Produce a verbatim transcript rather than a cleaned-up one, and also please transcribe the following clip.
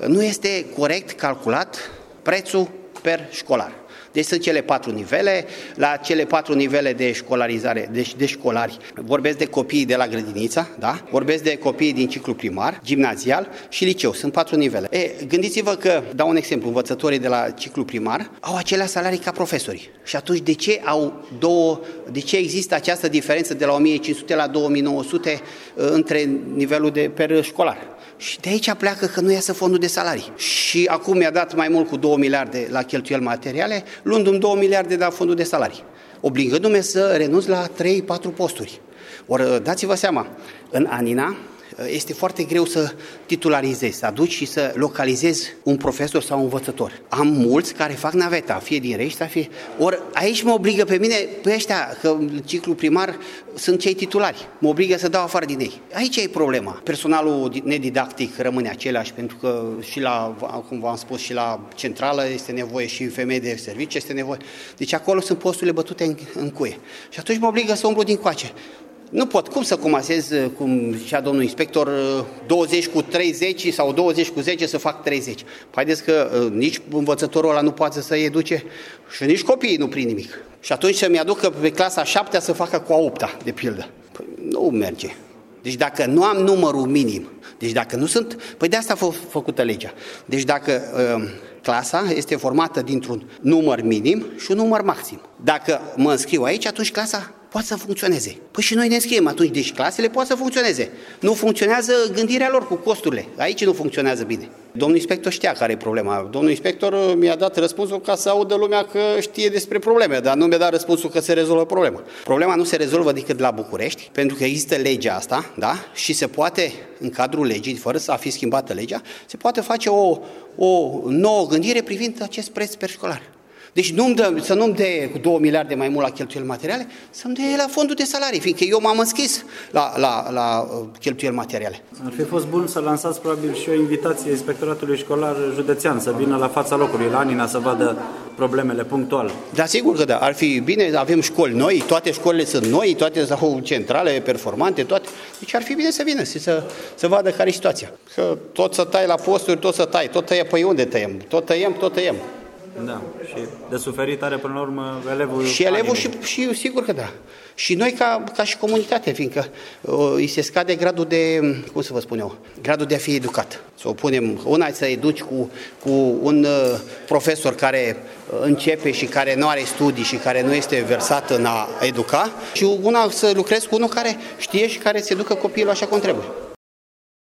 nu este corect calculat prețul per școlar. Deci sunt cele patru nivele, la cele patru nivele de școlarizare, deci de școlari, vorbesc de copiii de la grădinița, da? Vorbesc de copiii din ciclu primar, gimnazial și liceu, sunt patru nivele. E, gândiți-vă că, dau un exemplu, învățătorii de la ciclu primar au aceleași salarii ca profesorii. Și atunci de ce au două, de ce există această diferență de la o mie cinci sute la două mii nouă sute între nivelul de per școlar? Și de aici pleacă că nu iasă fondul de salarii. Și acum mi-a dat mai mult cu două miliarde la cheltuieli materiale, luându-mi două miliarde de la fondul de salarii, obligându-mă să renunț la trei patru posturi. Ori dați-vă seama, în Anina este foarte greu să titularizezi, să aduci și să localizezi un profesor sau un învățător. Am mulți care fac naveta, fie din Rești, fie... Ori aici mă obligă pe mine, pe ăștia, că ciclul primar sunt cei titulari, mă obligă să dau afară din ei. Aici e problema. Personalul nedidactic rămâne același, pentru că și la, cum v-am spus, și la centrală este nevoie și femei de serviciu este nevoie. Deci acolo sunt posturile bătute în, în cuie. Și atunci mă obligă să umblu din coace. Nu pot. Cum să comasez, cum zicea domnul inspector, douăzeci cu treizeci sau douăzeci cu zece să fac treizeci? Păi haideți că nici învățătorul ăla nu poate să-i educe și nici copiii nu prind nimic. Și atunci să-mi aducă pe clasa a șaptea să facă cu a opta, de pildă. Păi nu merge. Deci dacă nu am numărul minim, deci dacă nu sunt, păi de asta a fost făcută legea. Deci dacă uh, clasa este formată dintr-un număr minim și un număr maxim. Dacă mă înscriu aici, atunci clasa poate să funcționeze. Păi și noi ne înscriem atunci, deci clasele pot să funcționeze. Nu funcționează gândirea lor cu costurile. Aici nu funcționează bine. Domnul inspector știa care e problema. Domnul inspector mi-a dat răspunsul ca să audă lumea că știe despre probleme, dar nu mi-a dat răspunsul că se rezolvă problema. Problema nu se rezolvă decât la București, pentru că există legea asta, da? Și se poate, în cadrul legii, fără să fi schimbată legea, se poate face o, o nouă gândire privind acest preț per școlar. Deci nu-mi dă, să nu-mi dea cu două miliarde mai mult la cheltuieli materiale, să-mi dea la fondul de salarii, fiindcă eu m-am înscris la, la, la cheltuieli materiale. Ar fi fost bun să lansați probabil și o invitație Inspectoratului Școlar Județean, să vină la fața locului, la Anina, să vadă problemele punctual. Da, sigur că da. Ar fi bine, avem școli noi, toate școlile sunt noi, toate au centrale performante, toate. Deci ar fi bine să vină și să, să vadă care e situația. Că tot să tai la posturi, tot să tai, tot tăiem, păi unde tăiem? Tot tăiem, tot tăiem. Da, și de suferit are până la urmă elevul. Și elevul și, și sigur că da. Și noi ca, ca și comunitate, fiindcă uh, îi se scade gradul de, cum să vă spun eu, gradul de a fi educat. Să o punem, una să educi cu, cu un uh, profesor care uh, începe și care nu are studii și care nu este versat în a educa, și una să lucrezi cu unul care știe și care se educă copilul așa cum trebuie.